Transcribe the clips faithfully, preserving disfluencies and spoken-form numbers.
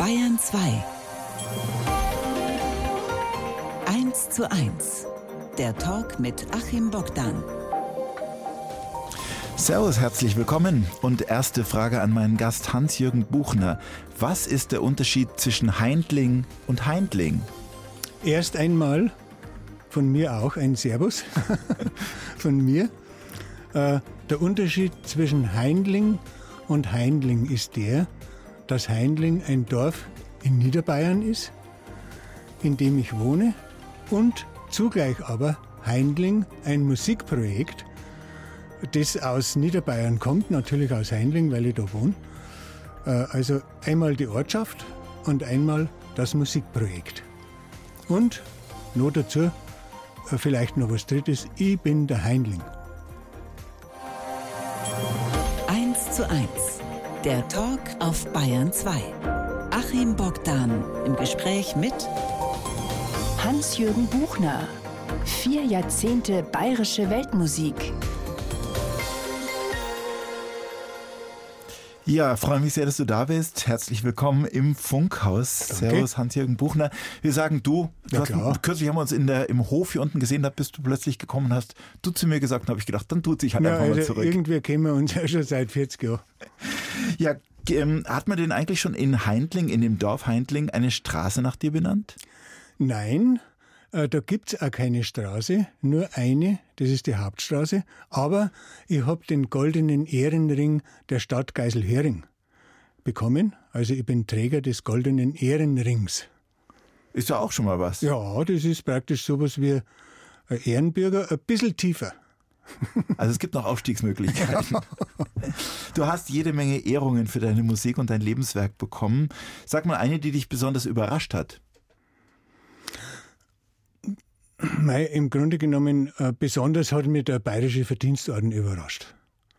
Bayern zwei. eins zu eins. Der Talk mit Achim Bogdan. Servus, herzlich willkommen. Und erste Frage an meinen Gast Hans-Jürgen Buchner. Was ist der Unterschied zwischen Haindling und Haindling? Erst einmal von mir auch ein Servus von mir. Äh, der Unterschied zwischen Haindling und Haindling ist der, dass Haindling ein Dorf in Niederbayern ist, in dem ich wohne, und zugleich aber Haindling ein Musikprojekt, das aus Niederbayern kommt, natürlich aus Haindling, weil ich da wohne. Also einmal die Ortschaft und einmal das Musikprojekt. Und noch dazu, vielleicht noch was Drittes, ich bin der Haindling. eins zu eins. Der Talk auf Bayern zwei. Achim Bogdan im Gespräch mit Hans-Jürgen Buchner. Vier Jahrzehnte bayerische Weltmusik. Ja, freue mich sehr, dass du da bist. Herzlich willkommen im Funkhaus. Danke. Servus, Hans-Jürgen Buchner. Wir sagen du. du Ja, hast, klar. kürzlich haben wir uns in der, im Hof hier unten gesehen, da bist du plötzlich gekommen und hast du zu mir gesagt, und habe ich gedacht, dann tut sich halt Ja, einfach mal also zurück. irgendwie kennen wir uns ja schon seit vierzig Jahren. Ja, ähm, hat man denn eigentlich schon in Haindling, in dem Dorf Haindling, eine Straße nach dir benannt? Nein, äh, da gibt es auch keine Straße, nur eine, das ist die Hauptstraße. Aber ich habe den goldenen Ehrenring der Stadt Geiselhering bekommen. Also ich bin Träger des goldenen Ehrenrings. Ist ja auch schon mal was. Ja, das ist praktisch sowas wie ein Ehrenbürger, ein bisschen tiefer. Also es gibt noch Aufstiegsmöglichkeiten. Du hast jede Menge Ehrungen für deine Musik und dein Lebenswerk bekommen. Sag mal eine, die dich besonders überrascht hat. Mei, im Grunde genommen, äh, besonders hat mich der Bayerische Verdienstorden überrascht.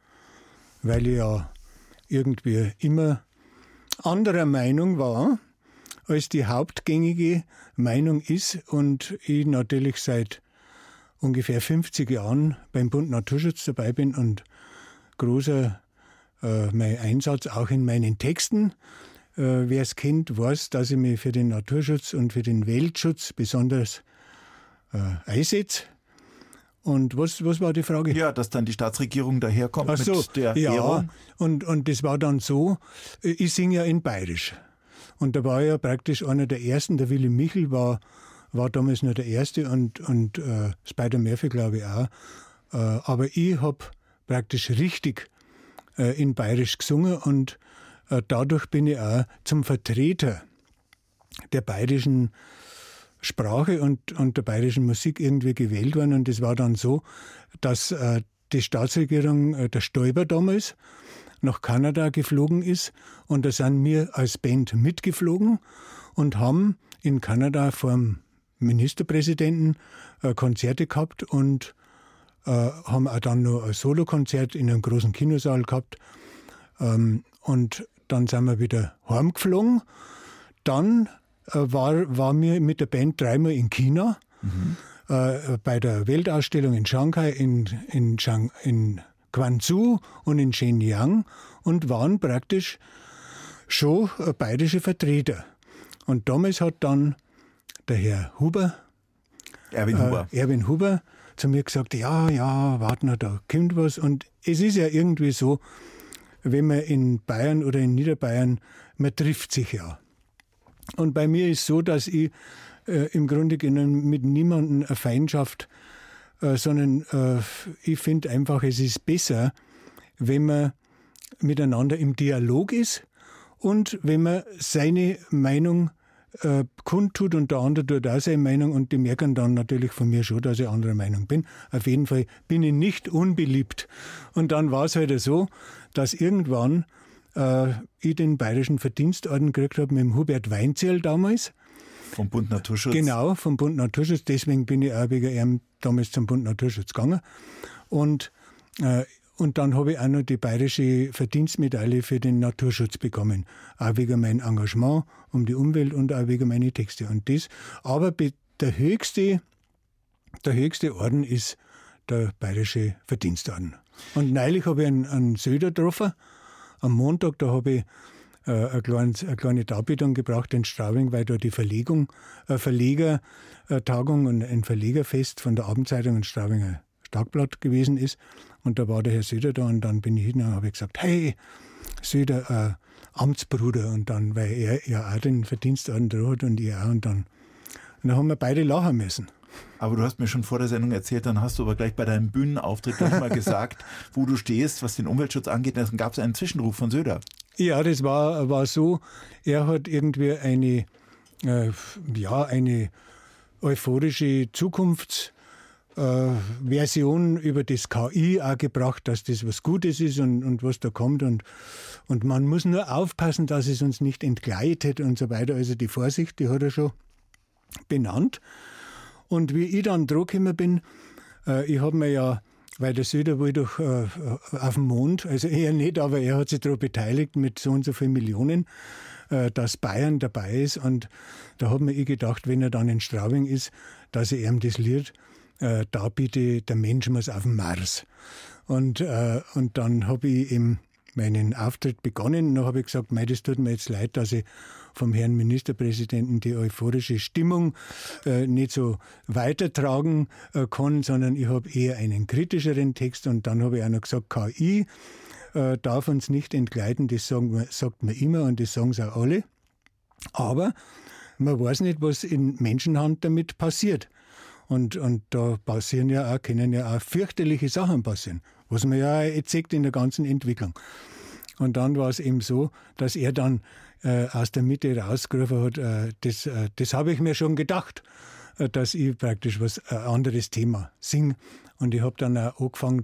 Weil ich ja irgendwie immer anderer Meinung war, als die hauptgängige Meinung ist, und ich natürlich seit ungefähr fünfzig Jahren beim Bund Naturschutz dabei bin und großer äh, mein Einsatz auch in meinen Texten. Äh, wer es kennt, weiß, dass ich mich für den Naturschutz und für den Weltschutz besonders äh, einsetze. Und was, was war die Frage? Ja, dass dann die Staatsregierung daherkommt Ach so, mit der ja, Ehrung. und, und das war dann so, ich singe ja in Bayerisch. Und da war ja praktisch einer der Ersten, der Willy Michel war, war damals nur der Erste und, und äh, Spider-Murphy, glaube ich, auch. Äh, aber ich habe praktisch richtig äh, in Bayerisch gesungen und äh, dadurch bin ich auch zum Vertreter der bayerischen Sprache und, und der bayerischen Musik irgendwie gewählt worden. Und das war dann so, dass äh, die Staatsregierung, äh, der Stoiber damals, nach Kanada geflogen ist. Und da sind wir als Band mitgeflogen und haben in Kanada vor dem Ministerpräsidenten äh, Konzerte gehabt und äh, haben auch dann noch ein Solokonzert in einem großen Kinosaal gehabt. Ähm, und dann sind wir wieder heimgeflogen. Dann War, waren wir mit der Band dreimal in China, mhm. äh, bei der Weltausstellung in Shanghai, in, in, Shang, in Guangzhou und in Shenyang und waren praktisch schon äh, bayerische Vertreter. Und damals hat dann der Herr Huber, Erwin äh, Huber, Erwin Huber zu mir gesagt, ja, ja, warte noch, da kommt was. Und es ist ja irgendwie so, wenn man in Bayern oder in Niederbayern, man trifft sich ja. Und bei mir ist so, dass ich äh, im Grunde genommen mit niemandem eine Feindschaft, äh, sondern äh, ich finde einfach, es ist besser, wenn man miteinander im Dialog ist und wenn man seine Meinung äh, kundtut und der andere tut auch seine Meinung und die merken dann natürlich von mir schon, dass ich anderer Meinung bin. Auf jeden Fall bin ich nicht unbeliebt. Und dann war es halt so, dass irgendwann äh, ich den Bayerischen Verdienstorden gekriegt habe mit dem Hubert Weinzierl damals. Vom Bund Naturschutz. Genau, vom Bund Naturschutz. Deswegen bin ich auch wegen ihm damals zum Bund Naturschutz gegangen. Und, äh, und dann habe ich auch noch die Bayerische Verdienstmedaille für den Naturschutz bekommen. Auch wegen meinem Engagement um die Umwelt und auch wegen meiner Texte. Und das, aber der höchste, der höchste Orden ist der Bayerische Verdienstorden. Und neulich habe ich einen, einen Söder getroffen. Am Montag, da habe ich äh, eine, kleine, eine kleine Darbietung gebracht in Straubing, weil da die Verlegung, äh, Verlegertagung und ein Verlegerfest von der Abendzeitung in Straubinger Tagblatt gewesen ist. Und da war der Herr Söder da und dann bin ich hin und habe gesagt, hey, Söder, äh, Amtsbruder. Und dann, weil er ja auch den Verdienstorden drauf hat und ich auch. Und dann, und dann haben wir beide lachen müssen. Aber du hast mir schon vor der Sendung erzählt, dann hast du aber gleich bei deinem Bühnenauftritt gleich mal gesagt, wo du stehst, was den Umweltschutz angeht. Dann gab es einen Zwischenruf von Söder. Ja, das war, war so. Er hat irgendwie eine, äh, ja, eine euphorische Zukunfts- Äh, Version über das K I auch gebracht, dass das was Gutes ist und, und was da kommt. Und, und man muss nur aufpassen, dass es uns nicht entgleitet und so weiter. Also die Vorsicht, die hat er schon benannt. Und wie ich dann dran gekommen bin, äh, ich habe mir ja, weil der Söder wohl doch äh, auf dem Mond, also eher nicht, aber er hat sich daran beteiligt mit so und so vielen Millionen, äh, dass Bayern dabei ist. Und da habe mir ich gedacht, wenn er dann in Straubing ist, dass ich ihm das Lied Äh, da bitte, der Mensch muss auf den Mars. Und, äh, und dann habe ich eben meinen Auftritt begonnen. Und dann habe ich gesagt, mei, das tut mir jetzt leid, dass ich vom Herrn Ministerpräsidenten die euphorische Stimmung äh, nicht so weitertragen äh, kann, sondern ich habe eher einen kritischeren Text. Und dann habe ich auch noch gesagt, K I äh, darf uns nicht entgleiten, das sagen wir, sagt man immer und das sagen sie auch alle. Aber man weiß nicht, was in Menschenhand damit passiert. Und, und da passieren ja auch, können ja auch fürchterliche Sachen passieren, was man ja jetzt sieht in der ganzen Entwicklung. Und dann war es eben so, dass er dann äh, aus der Mitte rausgerufen hat, äh, das, äh, das habe ich mir schon gedacht, äh, dass ich praktisch was ein äh, anderes Thema singe. Und ich habe dann auch angefangen,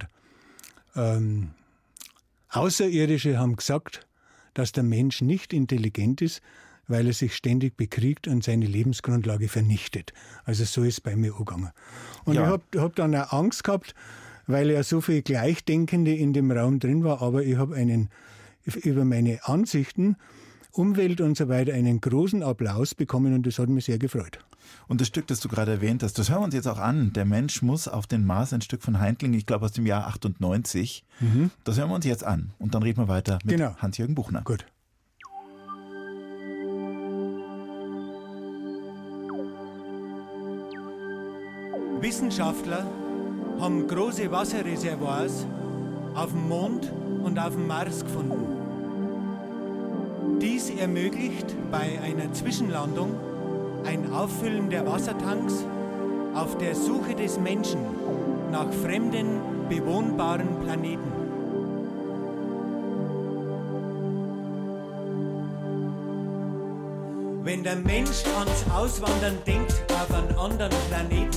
ähm, Außerirdische haben gesagt, dass der Mensch nicht intelligent ist, weil er sich ständig bekriegt und seine Lebensgrundlage vernichtet. Also so ist es bei mir angegangen. Und ja. ich habe hab dann auch Angst gehabt, weil ja so viel Gleichdenkende in dem Raum drin war, aber ich habe einen über meine Ansichten, Umwelt und so weiter einen großen Applaus bekommen und das hat mich sehr gefreut. Und das Stück, das du gerade erwähnt hast, das hören wir uns jetzt auch an. Der Mensch muss auf den Mars, ein Stück von Haindling, ich glaube aus dem Jahr achtundneunzig. Mhm. Das hören wir uns jetzt an und dann reden wir weiter mit genau. Hans-Jürgen Buchner. Gut. Wissenschaftler haben große Wasserreservoirs auf dem Mond und auf dem Mars gefunden. Dies ermöglicht bei einer Zwischenlandung ein Auffüllen der Wassertanks auf der Suche des Menschen nach fremden, bewohnbaren Planeten. Wenn der Mensch ans Auswandern denkt auf einen anderen Planeten,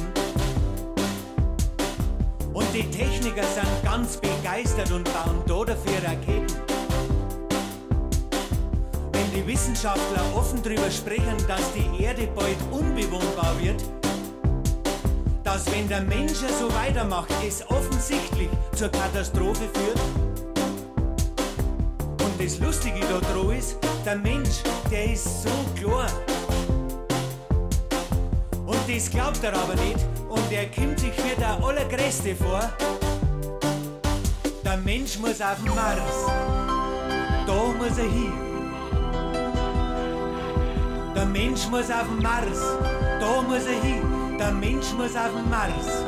und die Techniker sind ganz begeistert und bauen da dafür Raketen. Wenn die Wissenschaftler offen darüber sprechen, dass die Erde bald unbewohnbar wird, dass wenn der Mensch so weitermacht, es offensichtlich zur Katastrophe führt. Und das Lustige daran ist, der Mensch, der ist so klar. Und das glaubt er aber nicht. Und er kommt sich für der Allergrößte vor. Der Mensch muss auf den Mars. Da muss er hin. Der Mensch muss auf den Mars. Da muss er hin. Der Mensch muss auf den Mars.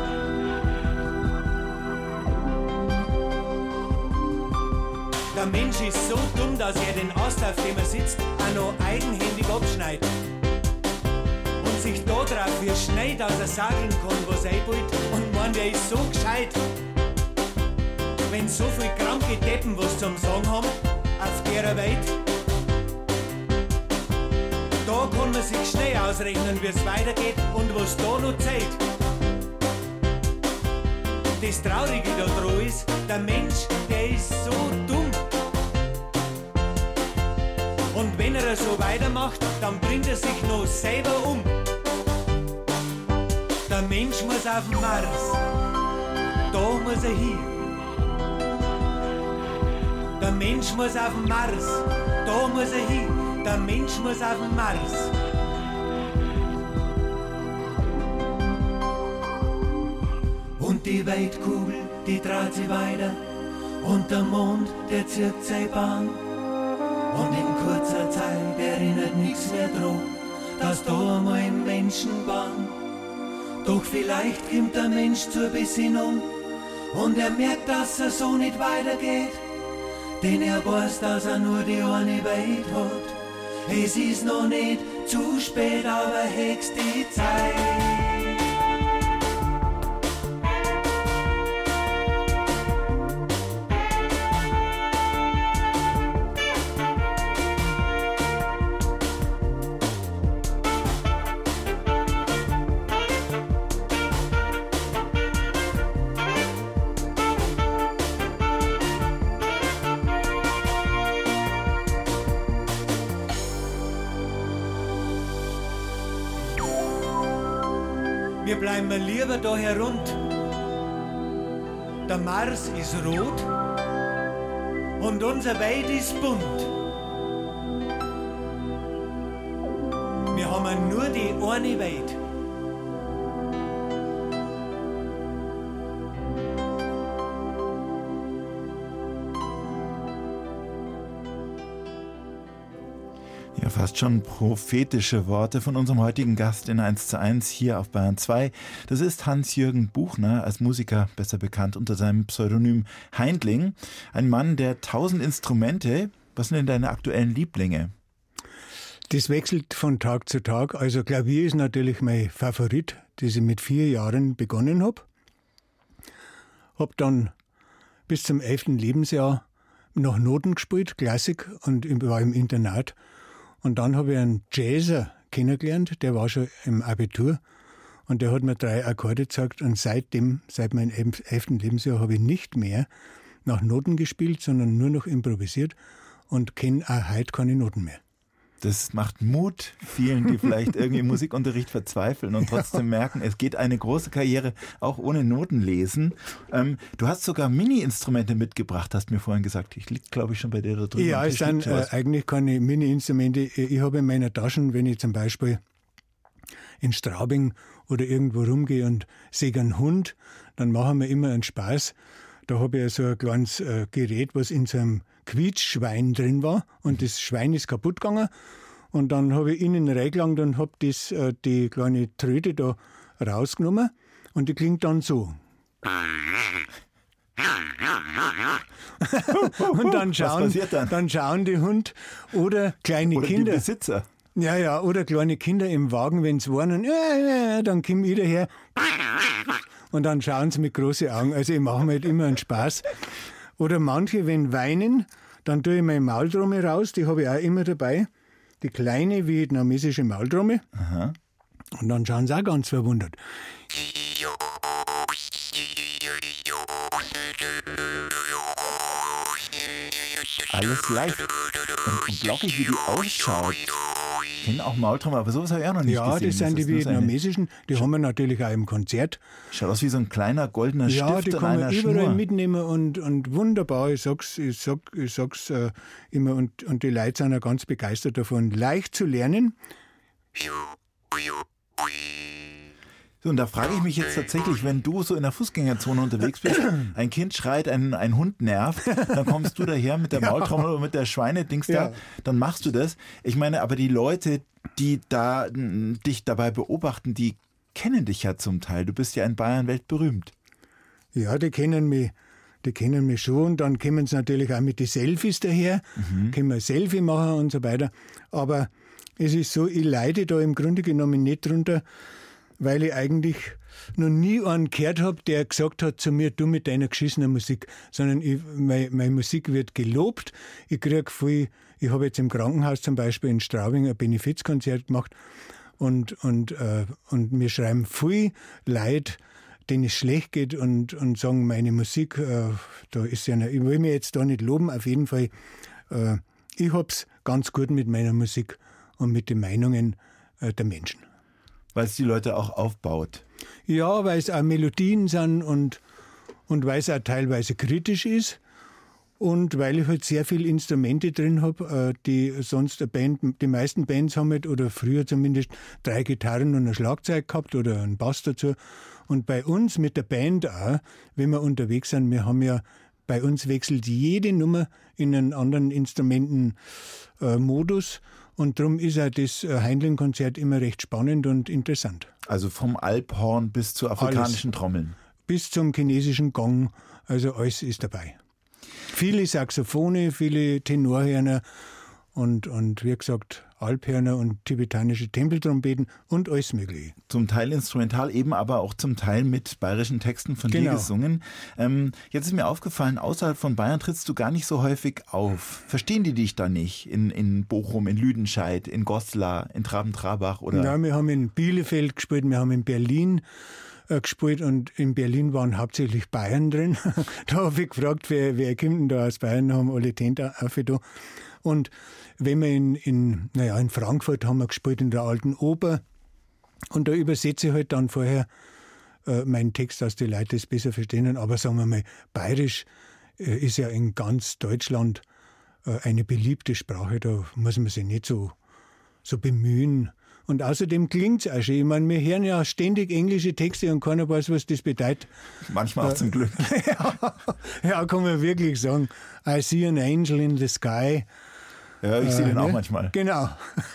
Der Mensch ist so dumm, dass er den Ast, auf dem er sitzt, auch noch eigenhändig abschneidet. Sich da drauf wie schnell, dass er sagen kann, was er will und meint, er ist so gescheit. Wenn so viel kranke Deppen was zum Sagen haben, auf der Welt, da kann man sich schnell ausrechnen, wie es weitergeht und was da noch zählt. Das Traurige daran ist, der Mensch, der ist so dumm. Und wenn er so weitermacht, dann bringt er sich noch selber um. Der Mensch muss auf den Mars, da muss er hin. Der Mensch muss auf den Mars, da muss er hin. Der Mensch muss auf den Mars. Und die Weltkugel, die dreht sich weiter. Und der Mond, der zirkt seine Bahn. Und im ändert nichts mehr dran, dass da einmal im Menschen waren. Doch vielleicht kommt der Mensch zur Besinnung und er merkt, dass er so nicht weitergeht, denn er weiß, dass er nur die eine Welt hat. Es ist noch nicht zu spät, aber höchst die Zeit. Wir bleiben lieber da herund. Der Mars ist rot und unser Welt ist bunt. Wir haben nur die eine Welt. Ja, fast schon prophetische Worte von unserem heutigen Gast in eins zu eins hier auf Bayern zwei. Das ist Hans-Jürgen Buchner, als Musiker besser bekannt unter seinem Pseudonym Heindling. Ein Mann der tausend Instrumente. Was sind denn deine aktuellen Lieblinge? Das wechselt von Tag zu Tag. Also Klavier ist natürlich mein Favorit, das ich mit vier Jahren begonnen habe. Habe dann bis zum elften Lebensjahr noch Noten gespielt, Klassik, und war im Internat. Und dann habe ich einen Jazzer kennengelernt, der war schon im Abitur und der hat mir drei Akkorde gezeigt und seitdem, seit meinem elften Lebensjahr, habe ich nicht mehr nach Noten gespielt, sondern nur noch improvisiert und kenne auch heute keine Noten mehr. Das macht Mut vielen, die vielleicht irgendwie im Musikunterricht verzweifeln und trotzdem merken, es geht eine große Karriere auch ohne Notenlesen. Ähm, du hast sogar Mini-Instrumente mitgebracht, hast mir vorhin gesagt. Ich liege, glaube ich, schon bei dir da drüben. Ja, es sind äh, eigentlich keine Mini-Instrumente. Ich habe in meiner Tasche, wenn ich zum Beispiel in Straubing oder irgendwo rumgehe und sehe einen Hund, dann machen wir immer einen Spaß. Da habe ich so ein kleines äh, Gerät, was in so einem Quietschschwein drin war und das Schwein ist kaputt gegangen und dann habe ich innen reingelangt und habe das, äh, die kleine Tröte da rausgenommen und die klingt dann so. Und dann schauen, Was passiert dann? dann schauen die Hund oder kleine oder Kinder. Die Besitzer. Ja, ja, oder kleine Kinder im Wagen, wenn sie warnen, äh, äh, dann komme ich daher und dann schauen sie mit großen Augen. Also ich mache mir halt immer einen Spaß. Oder manche, wenn weinen, dann tue ich meine Maultrommel raus, die habe ich auch immer dabei. Die kleine vietnamesische Maultrommel. Aha. Und dann schauen sie auch ganz verwundert. Alles leicht und, und lockig, wie die ausschaut. Ich kenne auch Maultrommel, aber sowas habe ich auch noch nicht ja, gesehen. Ja, das sind das die vietnamesischen, die Scha haben wir natürlich auch im Konzert. Schaut aus wie so ein kleiner goldener Stift ja, die an kann man einer überall Schnur. mitnehmen und, und wunderbar, ich sag's, ich sag, ich sag's äh, immer und, und die Leute sind auch ganz begeistert davon. Leicht zu lernen. So, und da frage ich mich jetzt tatsächlich, wenn du so in der Fußgängerzone unterwegs bist, ein Kind schreit, ein, ein Hund nervt, dann kommst du daher mit der Maultrommel oder mit der Schweinedings da, Ja. dann machst du das. Ich meine, aber die Leute, die da m, dich dabei beobachten, die kennen dich ja zum Teil. Du bist ja in Bayern weltberühmt. Ja, die kennen mich, die kennen mich schon und dann kommen sie natürlich auch mit den Selfies daher, mhm. können wir ein Selfie machen und so weiter. Aber es ist so, ich leide da im Grunde genommen nicht drunter, weil ich eigentlich noch nie einen gehört habe, der gesagt hat zu mir, du mit deiner geschissenen Musik, sondern ich, meine, meine Musik wird gelobt. Ich kriege viel, ich habe jetzt im Krankenhaus zum Beispiel in Straubing ein Benefizkonzert gemacht und, und, äh, und mir schreiben viel Leute, denen es schlecht geht und, und sagen, meine Musik, äh, da ist ja, eine, ich will mich jetzt da nicht loben, auf jeden Fall, äh, ich hab's ganz gut mit meiner Musik und mit den Meinungen äh, der Menschen. Weil es die Leute auch aufbaut. Ja, weil es auch Melodien sind und, und weil es auch teilweise kritisch ist und weil ich halt sehr viele Instrumente drin habe, die sonst eine Band, die meisten Bands haben halt, oder früher zumindest, drei Gitarren und ein Schlagzeug gehabt oder einen Bass dazu. Und bei uns mit der Band auch, wenn wir unterwegs sind, wir haben ja bei uns wechselt jede Nummer in einen anderen Instrumentenmodus. Äh, und darum ist auch das Haindling-Konzert immer recht spannend und interessant. Also vom Alphorn bis zu afrikanischen alles. Trommeln. Bis zum chinesischen Gong, also alles ist dabei. Viele Saxophone, viele Tenorhörner und, und wie gesagt Alphörner und tibetanische Tempeltrompeten und alles Mögliche. Zum Teil instrumental, eben aber auch zum Teil mit bayerischen Texten von genau. dir gesungen. Ähm, jetzt ist mir aufgefallen, außerhalb von Bayern trittst du gar nicht so häufig auf. Verstehen die dich da nicht? In, in Bochum, in Lüdenscheid, in Goslar, in Traben-Trabach? Oder? Ja, wir haben in Bielefeld gespielt, wir haben in Berlin äh, gespielt und in Berlin waren hauptsächlich Bayern drin. Da habe ich gefragt, wer, wer kommt denn da aus Bayern, da haben alle Tente auf da. Und wenn wir in, in, naja, in Frankfurt haben wir gespielt, in der Alten Oper. Und da übersetze ich halt dann vorher äh, meinen Text, dass die Leute es besser verstehen. Aber sagen wir mal, Bayerisch äh, ist ja in ganz Deutschland äh, eine beliebte Sprache. Da muss man sich nicht so, so bemühen. Und außerdem klingt es auch schön. Ich meine, wir hören ja ständig englische Texte und keiner weiß, was das bedeutet. Manchmal auch äh, zum Glück. ja, ja, kann man wirklich sagen. I see an angel in the sky. Ja, ich sehe äh, den ne? auch manchmal. Genau.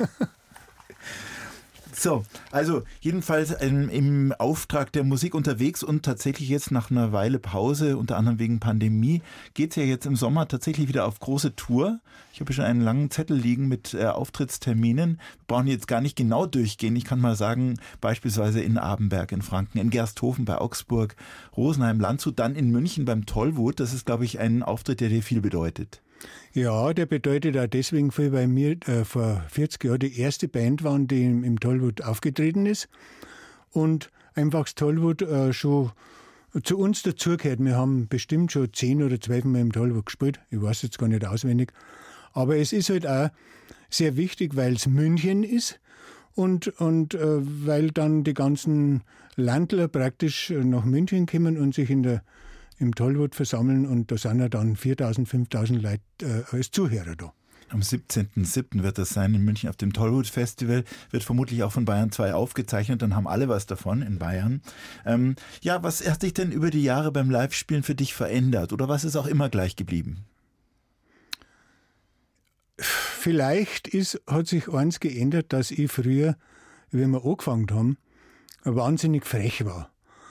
So, also jedenfalls ähm, im Auftrag der Musik unterwegs und tatsächlich jetzt nach einer Weile Pause, unter anderem wegen Pandemie, geht es ja jetzt im Sommer tatsächlich wieder auf große Tour. Ich habe schon einen langen Zettel liegen mit äh, Auftrittsterminen. Wir brauchen jetzt gar nicht genau durchgehen. Ich kann mal sagen, beispielsweise in Abenberg in Franken, in Gersthofen bei Augsburg, Rosenheim, Landshut, dann in München beim Tollwood. Das ist, glaube ich, ein Auftritt, der dir viel bedeutet. Ja, der bedeutet auch deswegen viel, weil wir äh, vor vierzig Jahren die erste Band waren, die im, im Tollwood aufgetreten ist. Und einfach das Tollwood äh, schon zu uns dazugehört. Wir haben bestimmt schon zehn oder zwölf Mal im Tollwood gespielt. Ich weiß jetzt gar nicht auswendig. Aber es ist halt auch sehr wichtig, weil es München ist und, und äh, weil dann die ganzen Landler praktisch nach München kommen und sich in der im Tollwood versammeln und da sind ja dann viertausend, fünftausend Leute äh, als Zuhörer da. Am siebzehnten siebten wird das sein in München auf dem Tollwood Festival, wird vermutlich auch von Bayern zwei aufgezeichnet, dann haben alle was davon in Bayern. Ähm, ja, was hat sich denn über die Jahre beim Live-Spielen für dich verändert oder was ist auch immer gleich geblieben? Vielleicht ist, hat sich eins geändert, dass ich früher, wenn wir angefangen haben, wahnsinnig frech war.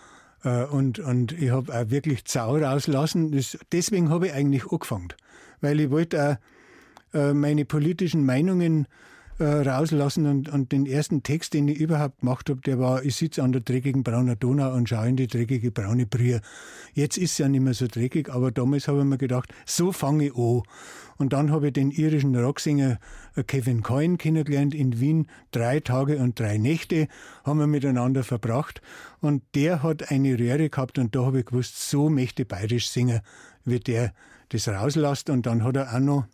Und, und ich habe auch wirklich Zau rauslassen. Das, deswegen habe ich eigentlich angefangen. Weil ich wollte auch äh, meine politischen Meinungen äh, rauslassen. Und, und den ersten Text, den ich überhaupt gemacht habe, der war, ich sitze an der dreckigen braunen Donau und schaue in die dreckige braune Brühe. Jetzt ist es ja nicht mehr so dreckig, aber damals habe ich mir gedacht, so fange ich an. Und dann habe ich den irischen Rocksänger Kevin Coyne kennengelernt in Wien. Drei Tage und drei Nächte haben wir miteinander verbracht. Und der hat eine Röhre gehabt und da habe ich gewusst, so möchte ich bayerisch singen, wie der das rauslässt. Und dann hat er auch noch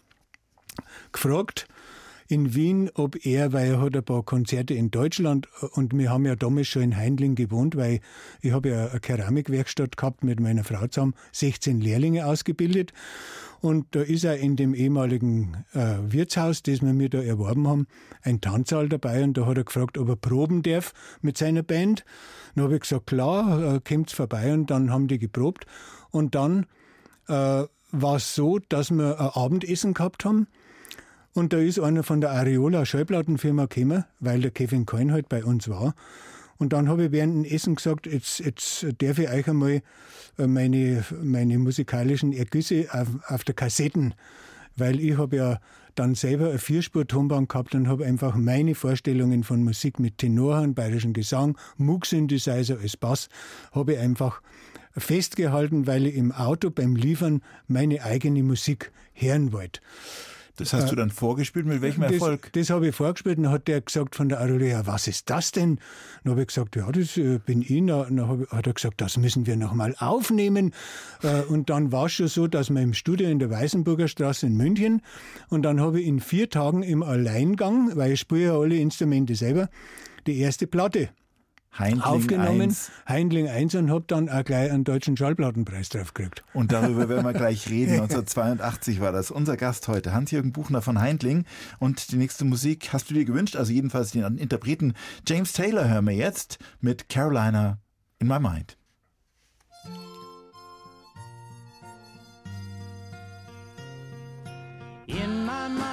gefragt in Wien, ob er, weil er hat ein paar Konzerte in Deutschland und wir haben ja damals schon in Haindling gewohnt, weil ich habe ja eine Keramikwerkstatt gehabt mit meiner Frau zusammen, sechzehn Lehrlinge ausgebildet. Und da ist er in dem ehemaligen äh, Wirtshaus, das wir mir da erworben haben, ein Tanzsaal dabei. Und da hat er gefragt, ob er proben darf mit seiner Band. Dann habe ich gesagt, klar, äh, kommt's vorbei. Und dann haben die geprobt. Und dann äh, war es so, dass wir ein Abendessen gehabt haben. Und da ist einer von der Areola Schallplattenfirma gekommen, weil der Kevin Coyne halt bei uns war. Und dann habe ich während dem Essen gesagt, jetzt, jetzt darf ich euch einmal meine, meine musikalischen Ergüsse auf, auf der Kassetten, weil ich habe ja dann selber eine Vierspur-Tonband gehabt und habe einfach meine Vorstellungen von Musik mit Tenorhorn, bayerischen Gesang, Moog-Synthesizer als Bass, habe ich einfach festgehalten, weil ich im Auto beim Liefern meine eigene Musik hören wollte. Das hast äh, du dann vorgespielt, mit welchem das, Erfolg? Das habe ich vorgespielt und dann hat der gesagt von der Areola, was ist das denn? Dann habe ich gesagt, ja, das äh, bin ich. Dann hat er gesagt, das müssen wir noch mal aufnehmen. Äh, und dann war es schon so, dass wir im Studio in der Weißenburger Straße in München und dann habe ich in vier Tagen im Alleingang, weil ich spiele ja alle Instrumente selber, die erste Platte Heindling aufgenommen, eins. Heindling eins und habe dann auch gleich einen deutschen Schallplattenpreis drauf gekriegt. Und darüber werden wir gleich reden. neunzehnhundertzweiundachtzig war das. Unser Gast heute, Hans-Jürgen Buchner von Heindling. Und die nächste Musik hast du dir gewünscht, also jedenfalls den Interpreten James Taylor hören wir jetzt mit Carolina in My Mind.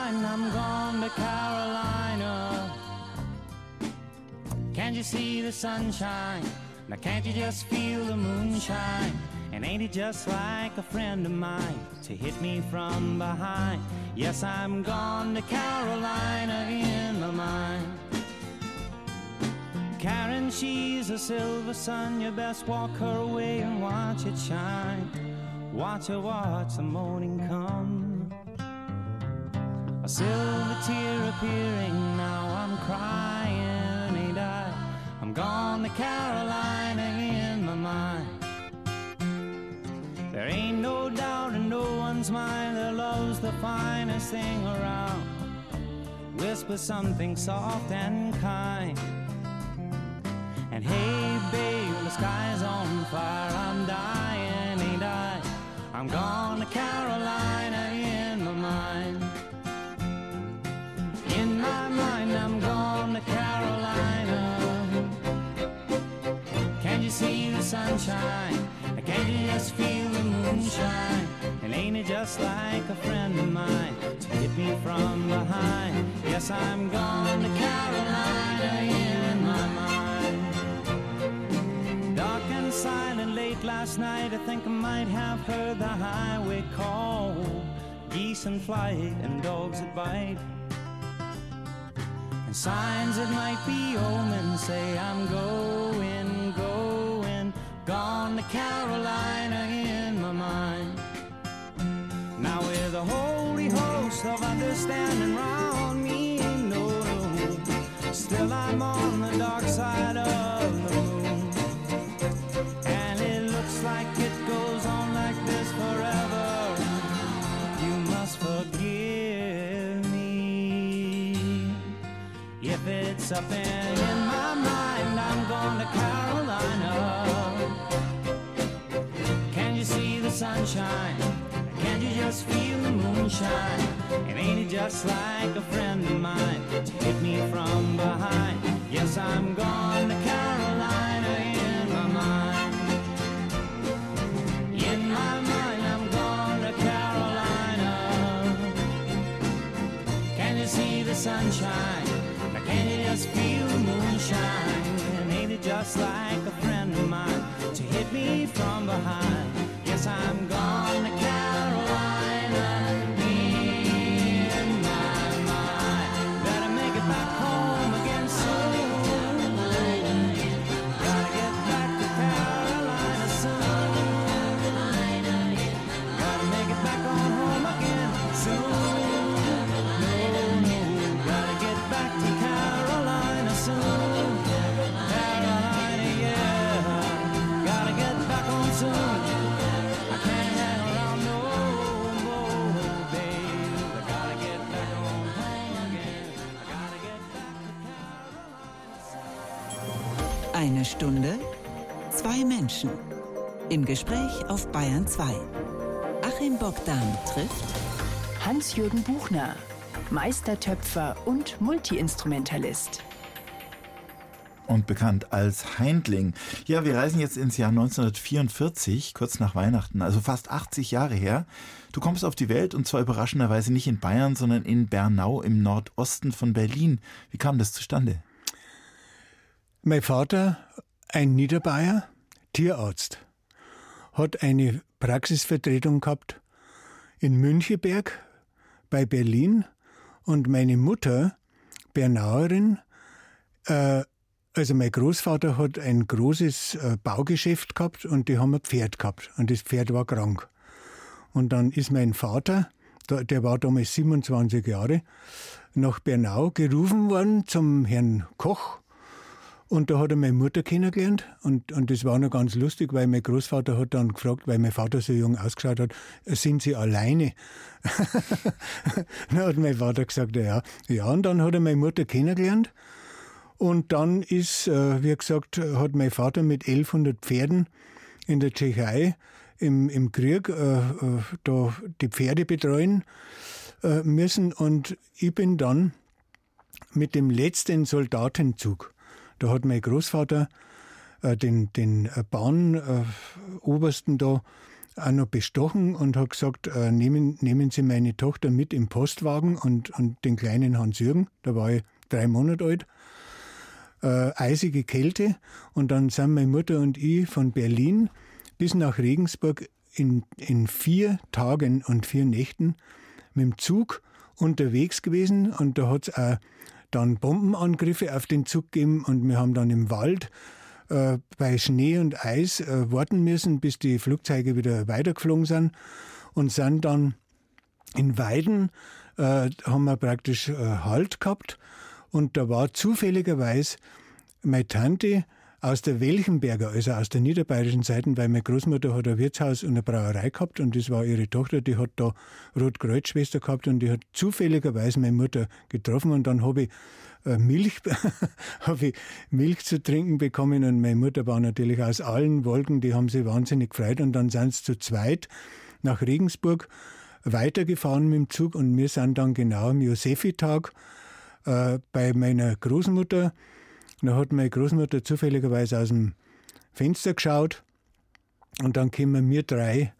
mind, I'm gone to Carolina. Can't you see the sunshine? Now can't you just feel the moonshine? And ain't it just like a friend of mine to hit me from behind? Yes, I'm gone to Carolina in my mind. Karen, she's a silver sun. You best walk her away and watch it shine. Watch her watch the morning come. A silver tear appearing, now I'm crying, ain't I? I'm gone to Carolina in my mind. There ain't no doubt in no one's mind that love's the finest thing around. Whisper something soft and kind. And hey babe, the sky's on fire, I'm dying, ain't I? I'm gone to Carolina in my mind. In my mind, I'm gone to Carolina. Can't you see the sunshine? Can't you just feel the moonshine? And ain't it just like a friend of mine to hit me from behind? Yes, I'm gone to Carolina in my mind. Dark and silent late last night, I think I might have heard the highway call. Geese in flight and dogs that bite. And signs that might be omens say I'm going, going, gone to Carolina in my mind. Now with a holy host of understanding round me, no, no, still I'm on the dark side of the moon. And it looks like it goes on like this forever. You must forgive me if it's up and in my mind. I'm going to Carolina. Can you see the sunshine? Can't you just feel the moonshine? And ain't it just like a friend of mine to hit me from behind? Yes, I'm gone to Carolina in my mind. In my mind, I'm gone to Carolina. Can you see the sunshine? Can you just feel the moonshine? And ain't it just like a friend of mine to hit me from behind? Yes, I'm gone to Carolina in my mind. Better make it back home again soon. Gotta get back to Carolina soon. Gotta make it back on home again soon. No, no, gotta get back to Carolina soon. Carolina, yeah. Gotta get back home soon. Eine Stunde, zwei Menschen. Im Gespräch auf Bayern zwei. Achim Bogdan trifft Hans-Jürgen Buchner, Meistertöpfer und Multiinstrumentalist. Und bekannt als Heindling. Ja, wir reisen jetzt ins Jahr neunzehnhundertvierundvierzig, kurz nach Weihnachten, also fast achtzig Jahre her. Du kommst auf die Welt und zwar überraschenderweise nicht in Bayern, sondern in Bernau im Nordosten von Berlin. Wie kam das zustande? Mein Vater, ein Niederbayer, Tierarzt, hat eine Praxisvertretung gehabt in Müncheberg bei Berlin und meine Mutter, Bernauerin, äh, also mein Großvater hat ein großes äh, Baugeschäft gehabt und die haben ein Pferd gehabt und das Pferd war krank. Und dann ist mein Vater, der, der war damals siebenundzwanzig Jahre, nach Bernau gerufen worden zum Herrn Koch. Und da hat er meine Mutter kennengelernt und, und das war noch ganz lustig, weil mein Großvater hat dann gefragt, weil mein Vater so jung ausgeschaut hat, sind Sie alleine? Dann hat mein Vater gesagt, ja. Ja, und dann hat er meine Mutter kennengelernt und dann ist, äh, wie gesagt, hat mein Vater mit elfhundert Pferden in der Tschechei im, im Krieg äh, äh, da die Pferde betreuen äh, müssen und ich bin dann mit dem letzten Soldatenzug. Da hat mein Großvater äh, den, den Bahnobersten da auch noch bestochen und hat gesagt, äh, nehmen, nehmen Sie meine Tochter mit im Postwagen und, und den kleinen Hans-Jürgen, da war ich drei Monate alt, äh, eisige Kälte. Und dann sind meine Mutter und ich von Berlin bis nach Regensburg in, in vier Tagen und vier Nächten mit dem Zug unterwegs gewesen. Und da hat es auch dann Bombenangriffe auf den Zug gegeben und wir haben dann im Wald äh, bei Schnee und Eis äh, warten müssen, bis die Flugzeuge wieder weitergeflogen sind und sind dann in Weiden, äh, haben wir praktisch äh, Halt gehabt und da war zufälligerweise meine Tante aus der Welchenberger, also aus der niederbayerischen Seite, weil meine Großmutter hat ein Wirtshaus und eine Brauerei gehabt und das war ihre Tochter, die hat da Rotkreuzschwester gehabt und die hat zufälligerweise meine Mutter getroffen und dann habe ich äh, Milch, habe ich Milch zu trinken bekommen und meine Mutter war natürlich aus allen Wolken, die haben sich wahnsinnig gefreut und dann sind sie zu zweit nach Regensburg weitergefahren mit dem Zug und wir sind dann genau am Josefitag äh, bei meiner Großmutter. Da hat meine Großmutter zufälligerweise aus dem Fenster geschaut und dann kamen wir drei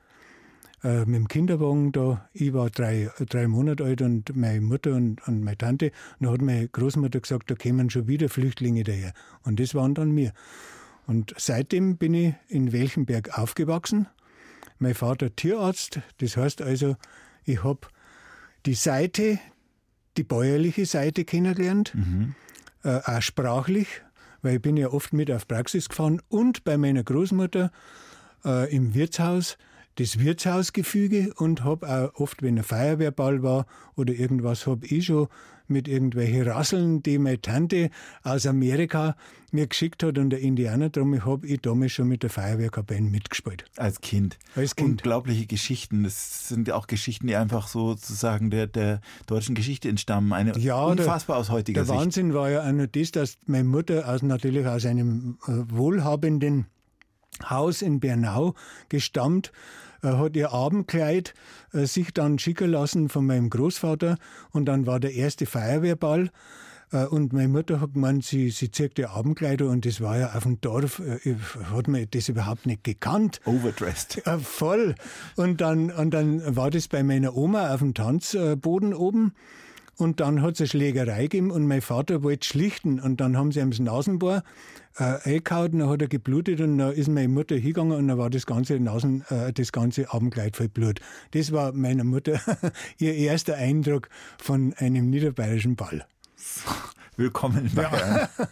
äh, mit dem Kinderwagen da. Ich war drei, drei Monate alt und meine Mutter und, und meine Tante. Und da hat meine Großmutter gesagt, da kämen schon wieder Flüchtlinge daher. Und das waren dann wir. Und seitdem bin ich in Welchenberg aufgewachsen. Mein Vater Tierarzt, das heißt also, ich habe die Seite, die bäuerliche Seite kennengelernt. Mhm. Äh, auch sprachlich, weil ich bin ja oft mit auf Praxis gefahren und bei meiner Großmutter äh, im Wirtshaus das Wirtshausgefüge und habe auch oft, wenn ein Feuerwehrball war oder irgendwas, habe ich schon mit irgendwelchen Rasseln, die meine Tante aus Amerika mir geschickt hat und der Indianer drum, habe ich damals schon mit der Feuerwehrkapelle mitgespielt. Als Kind. Als Kind. Unglaubliche Geschichten. Das sind auch Geschichten, die einfach sozusagen der, der deutschen Geschichte entstammen. Eine ja, unfassbar der, aus heutiger der Sicht. Der Wahnsinn war ja auch noch das, dass meine Mutter aus, natürlich aus einem äh, wohlhabenden Haus in Bernau gestammt, äh, hat ihr Abendkleid äh, sich dann schicken lassen von meinem Großvater und dann war der erste Feuerwehrball äh, und meine Mutter hat gemeint, sie, sie zieht ihr Abendkleider und das war ja auf dem Dorf, äh, hat man das überhaupt nicht gekannt. Overdressed. Äh, voll. Und dann, und dann war das bei meiner Oma auf dem Tanzboden oben. Und dann hat es eine Schlägerei gegeben und mein Vater wollte schlichten. Und dann haben sie ihm das Nasenbohr äh, eingehauen, dann hat er geblutet und dann ist meine Mutter hingegangen und dann war das ganze Nasen, äh, das ganze Abendkleid voll Blut. Das war meiner Mutter ihr erster Eindruck von einem niederbayerischen Ball. Willkommen in Bayern. Ja.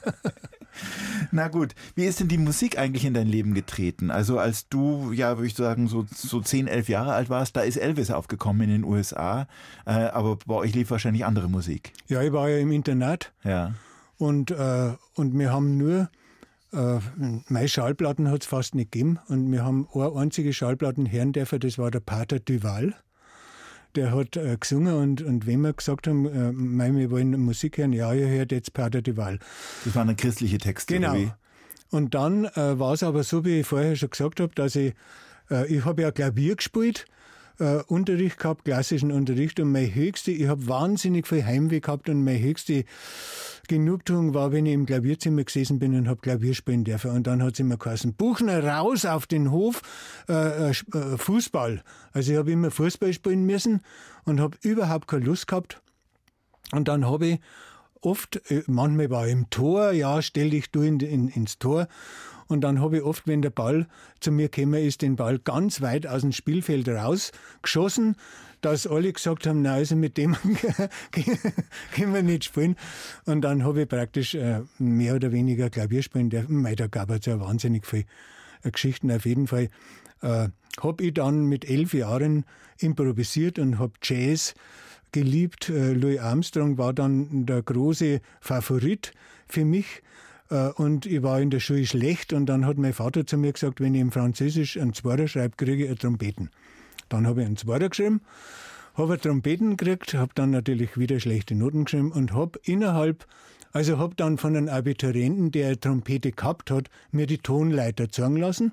Na gut, wie ist denn die Musik eigentlich in dein Leben getreten? Also als du, ja, würde ich sagen, so, so zehn, elf Jahre alt warst, da ist Elvis aufgekommen in den U S A, äh, aber bei euch lief wahrscheinlich andere Musik. Ja, ich war ja im Internat ja. und, äh, und wir haben nur, äh, meine Schallplatten hat es fast nicht gegeben und wir haben eine einzige Schallplatten hören dürfen, das war der Pater Duval. Der hat äh, gesungen und, und wenn wir gesagt haben, äh, mein, wir wollen Musik hören, ja, ihr hört jetzt Pater Duval. Das waren dann christliche Texte, genau. Oder wie? Und dann äh, war es aber so, wie ich vorher schon gesagt habe, dass ich, äh, ich habe ja Klavier gespielt, äh, Unterricht gehabt, klassischen Unterricht und meine höchste, ich habe wahnsinnig viel Heimweh gehabt und meine höchste Genugtuung war, wenn ich im Klavierzimmer gesessen bin und habe Klavier spielen dürfen. Und dann hat es immer geheißen, Buchner raus auf den Hof, äh, äh, Fußball. Also ich habe immer Fußball spielen müssen und habe überhaupt keine Lust gehabt. Und dann habe ich oft, manchmal war ich im Tor, ja, stell dich du in, in, ins Tor. Und dann habe ich oft, wenn der Ball zu mir gekommen ist, den Ball ganz weit aus dem Spielfeld rausgeschossen, dass alle gesagt haben, na also mit dem können wir nicht spielen. Und dann habe ich praktisch äh, mehr oder weniger Klavier spielen dürfen. Mei, da gab es ja wahnsinnig viele äh, Geschichten. Auf jeden Fall äh, habe ich dann mit elf Jahren improvisiert und habe Jazz geliebt. Äh, Louis Armstrong war dann der große Favorit für mich. Und ich war in der Schule schlecht und dann hat mein Vater zu mir gesagt, wenn ich im Französisch einen Zwarer schreibe, kriege ich einen Trompeten. Dann habe ich einen Zwarer geschrieben, habe einen Trompeten gekriegt, habe dann natürlich wieder schlechte Noten geschrieben und habe innerhalb, also habe dann von einem Abiturienten, der eine Trompete gehabt hat, mir die Tonleiter zeigen lassen.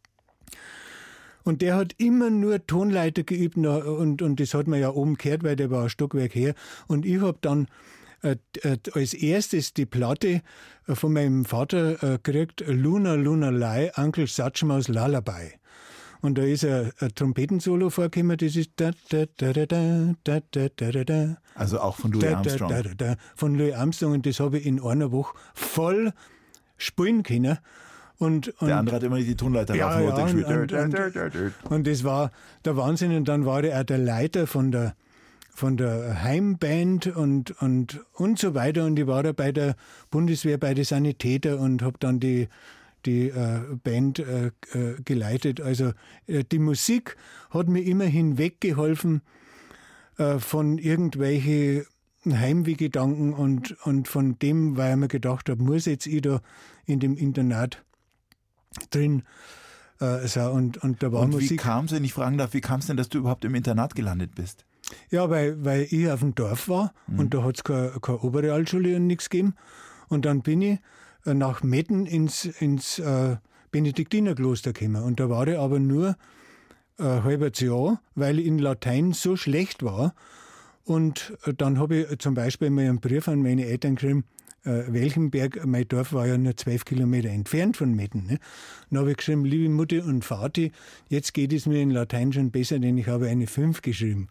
Und der hat immer nur Tonleiter geübt und, und das hat man ja oben gehört, weil der war ein Stockwerk her. Und ich habe dann Äh, äh, als erstes die Platte äh, von meinem Vater äh, gekriegt, Luna Luna Lai, Uncle Satchma's Lullaby. Und da ist ein, ein Trompetensolo vorgekommen, das ist da, da, da, da, da, da, da, da. Also auch von Louis Armstrong. Da, da, da, da, von Louis Armstrong, und das habe ich in einer Woche voll spielen können. Und, und der andere hat immer die Tonleiter ja, rauf ja, und, und, und, und das war der Wahnsinn. Und dann war ich auch der Leiter von der, von der Heimband und, und, und so weiter. Und ich war da bei der Bundeswehr, bei den Sanitäter und habe dann die, die äh, Band äh, äh, geleitet. Also äh, die Musik hat mir immer hinweggeholfen äh, von irgendwelchen Heimwehgedanken und, und von dem, weil ich mir gedacht habe, muss jetzt ich da in dem Internat drin äh, sein. Und, und da war und Musik. Wie kam es, wenn ich fragen darf, wie kam es denn, dass du überhaupt im Internat gelandet bist? Ja, weil, weil ich auf dem Dorf war mhm. und da hat es keine, keine Oberrealschule und nichts gegeben. Und dann bin ich nach Metten ins, ins äh, Benediktinerkloster gekommen. Und da war ich aber nur ein halbes Jahr, weil ich in Latein so schlecht war. Und dann habe ich zum Beispiel mal einen Brief an meine Eltern geschrieben, äh, Welchenberg, mein Dorf war ja nur zwölf Kilometer entfernt von Metten. Ne? Dann habe ich geschrieben, liebe Mutti und Vati, jetzt geht es mir in Latein schon besser, denn ich habe eine fünf geschrieben.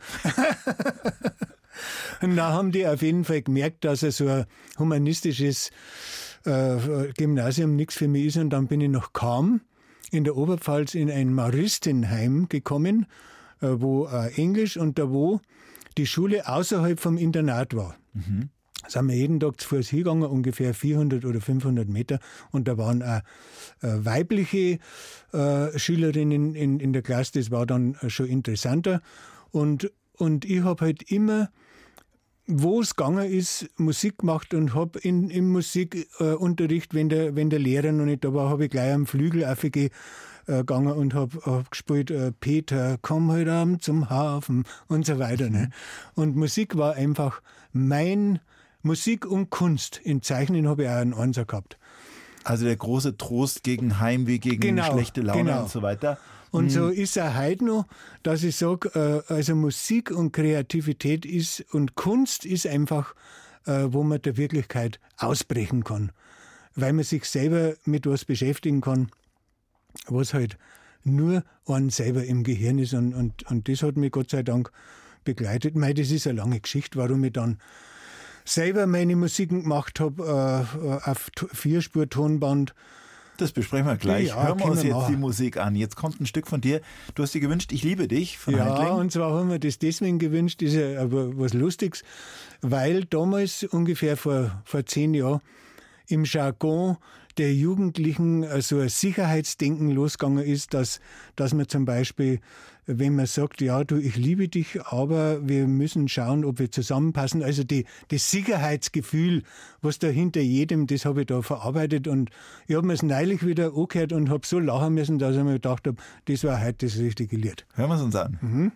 Und dann haben die auf jeden Fall gemerkt, dass er so ein humanistisches äh, Gymnasium nichts für mich ist. Und dann bin ich nach Cham in der Oberpfalz in ein Maristenheim gekommen, äh, wo äh, Englisch und da wo die Schule außerhalb vom Internat war. Mhm. Da sind wir jeden Tag zu Fuß hingegangen, ungefähr vierhundert oder fünfhundert Meter. Und da waren auch äh, weibliche äh, Schülerinnen in, in der Klasse. Das war dann äh, schon interessanter. Und, und ich habe halt immer, wo es gegangen ist, Musik gemacht und habe im Musikunterricht, wenn der, wenn der Lehrer noch nicht da war, habe ich gleich am Flügel aufgegangen gegangen und habe hab gespielt, äh, Peter, komm heute Abend zum Hafen und so weiter. Ne? Und Musik war einfach mein, Musik und Kunst. In Zeichnen habe ich auch einen Einser gehabt. Also der große Trost gegen Heimweh, gegen genau, schlechte Laune genau. und so weiter. Und hm. so ist es heute noch, dass ich sage, äh, also Musik und Kreativität ist und Kunst ist einfach, äh, wo man der Wirklichkeit ausbrechen kann. Weil man sich selber mit was beschäftigen kann, was halt nur einen selber im Gehirn ist. Und, und, und das hat mich Gott sei Dank begleitet. Mei, das ist eine lange Geschichte, warum ich dann selber meine Musiken gemacht habe äh, auf Vierspur-Tonband. Das besprechen wir gleich. Ja, Hören wir uns wir jetzt machen. die Musik an. Jetzt kommt ein Stück von dir. Du hast dir gewünscht, ich liebe dich von Ja, Haindling. und zwar haben wir das deswegen gewünscht, das ist ja aber was Lustiges, weil damals ungefähr vor, vor zehn Jahren im Jargon der Jugendlichen so ein Sicherheitsdenken losgegangen ist, dass, dass man zum Beispiel, wenn man sagt, ja, du, ich liebe dich, aber wir müssen schauen, ob wir zusammenpassen. Also die, das Sicherheitsgefühl, was da hinter jedem, das habe ich da verarbeitet. Und ich habe mir es neulich wieder angehört und habe so lachen müssen, dass ich mir gedacht habe, das war heute das richtige Lied. Hören wir es uns an. Mhm.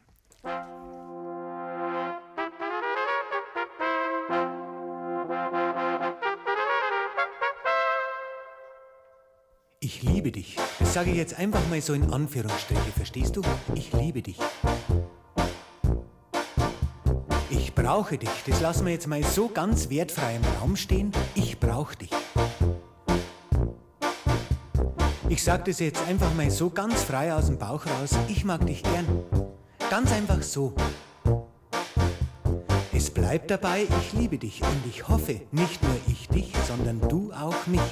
Ich liebe dich. Das sage ich jetzt einfach mal so in Anführungsstriche, verstehst du? Ich liebe dich. Ich brauche dich. Das lassen wir jetzt mal so ganz wertfrei im Raum stehen. Ich brauche dich. Ich sage das jetzt einfach mal so ganz frei aus dem Bauch raus. Ich mag dich gern. Ganz einfach so. Es bleibt dabei, ich liebe dich und ich hoffe, nicht nur ich dich, sondern du auch mich.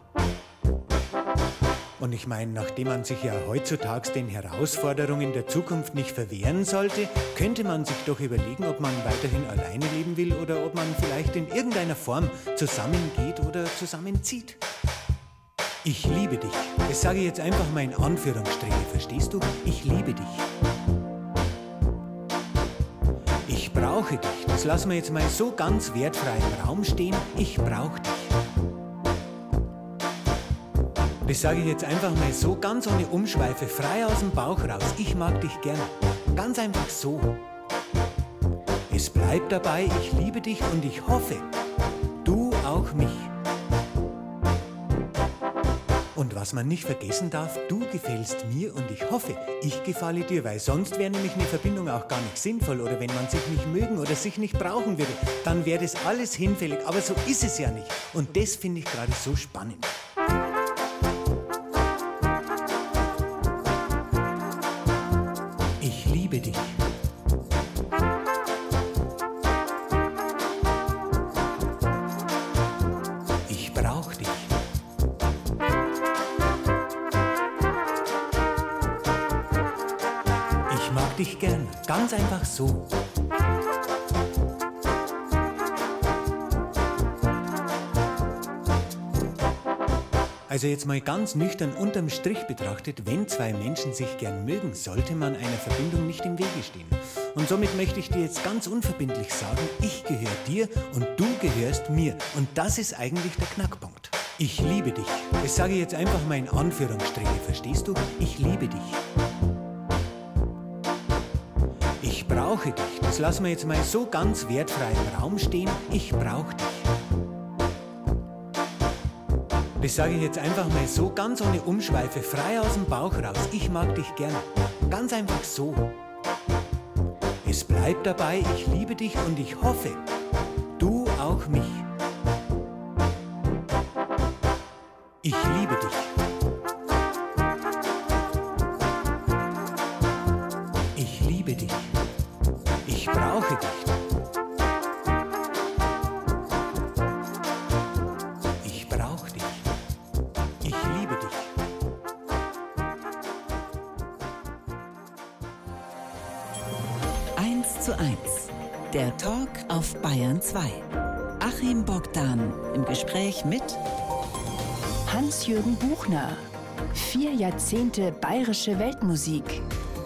Und ich meine, nachdem man sich ja heutzutage den Herausforderungen der Zukunft nicht verwehren sollte, könnte man sich doch überlegen, ob man weiterhin alleine leben will oder ob man vielleicht in irgendeiner Form zusammengeht oder zusammenzieht. Ich liebe dich. Das sage ich jetzt einfach mal in Anführungsstriche, verstehst du? Ich liebe dich. Ich brauche dich. Das lassen wir jetzt mal so ganz wertfrei im Raum stehen. Ich brauche dich. Das sage ich jetzt einfach mal so, ganz ohne Umschweife, frei aus dem Bauch raus. Ich mag dich gern. Ganz einfach so. Es bleibt dabei, ich liebe dich und ich hoffe, du auch mich. Und was man nicht vergessen darf, du gefällst mir und ich hoffe, ich gefalle dir, weil sonst wäre nämlich eine Verbindung auch gar nicht sinnvoll. Oder wenn man sich nicht mögen oder sich nicht brauchen würde, dann wäre das alles hinfällig. Aber so ist es ja nicht. Und das finde ich gerade so spannend. brauch dich. Ich mag dich gern, ganz einfach so. Also jetzt mal ganz nüchtern unterm Strich betrachtet, wenn zwei Menschen sich gern mögen, sollte man einer Verbindung nicht im Wege stehen. Und somit möchte ich dir jetzt ganz unverbindlich sagen, ich gehöre dir und du gehörst mir. Und das ist eigentlich der Knackpunkt. Ich liebe dich. Das sage ich jetzt einfach mal in Anführungsstriche, verstehst du? Ich liebe dich. Ich brauche dich. Das lassen wir jetzt mal so ganz wertfrei im Raum stehen. Ich brauche dich. Das sage ich jetzt einfach mal so, ganz ohne Umschweife, frei aus dem Bauch raus. Ich mag dich gern. Ganz einfach so. Es bleibt dabei, ich liebe dich und ich hoffe, du auch mich. Ich liebe dich. Ich liebe dich. Ich brauche dich. Zu eins. Der Talk auf Bayern zwei. Achim Bogdan im Gespräch mit Hans-Jürgen Buchner. Vier Jahrzehnte bayerische Weltmusik.